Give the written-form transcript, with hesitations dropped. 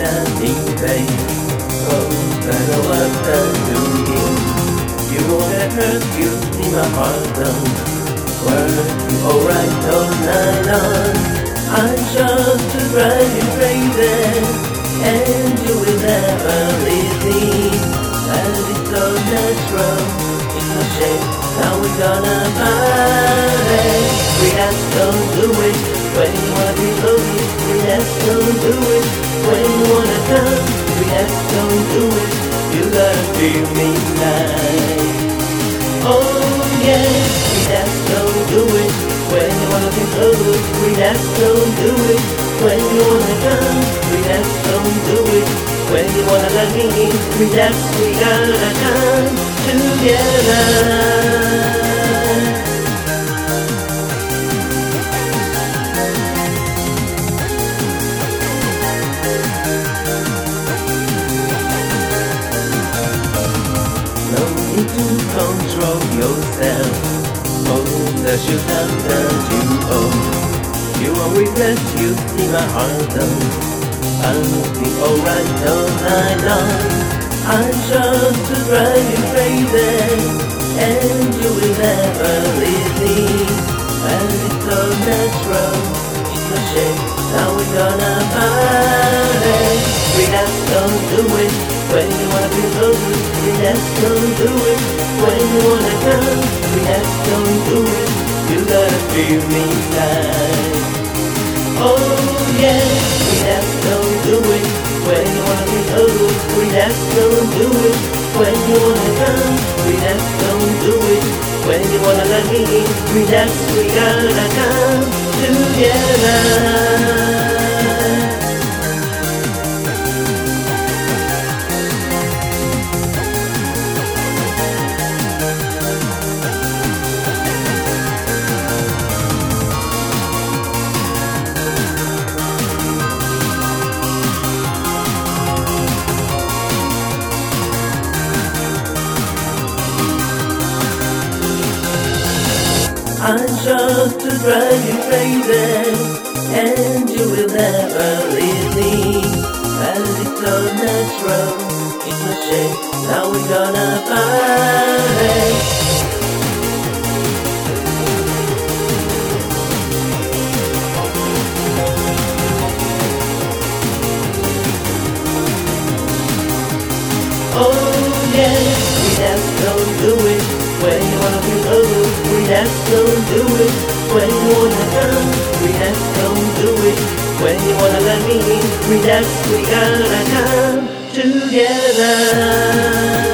anyway. Oh, better what I'm doing. You won't let hurt you see my heart down. Working alright all night long. I'm sure to drive you crazy, and you will never leave me. And it's so natural, it's a shame how we gonna party. Relax, don't do it when you wanna be lonely. Relax, don't do it when you wanna come. Relax, don't do it, you gotta feel me tonight. Oh yeah, relax, don't do it when you wanna be lonely. Relax, don't do it when you wanna come. Relax, don't do it when you wanna let me in. Relax, we gotta come together. No need to control yourself. Oh, that you have that you own. You won't regret, you see my heart down. I'll be alright all night long. I'm sure to drive you crazy, and you will never leave me. And it's so natural, it's a shame how we gonna party. Relax, don't do it when you wanna be lonely. Relax, don't do it when you wanna come. Relax, don't do it, you gotta feel me tonight. Oh yeah, relax, don't do it when you wanna be lonely. Relax, don't do it when you wanna come. Relax, don't do it when you wanna let me in. Relax, we gotta come together. I'm sure to drive you crazy, and you will never leave me. And it's so natural, it's a shame how we gonna party. Oh yeah, relax, don't do it when you wanna be lonely. Relax, don't do it when you wanna come. Relax, don't do it when you wanna let me in. Relax, we gotta come together.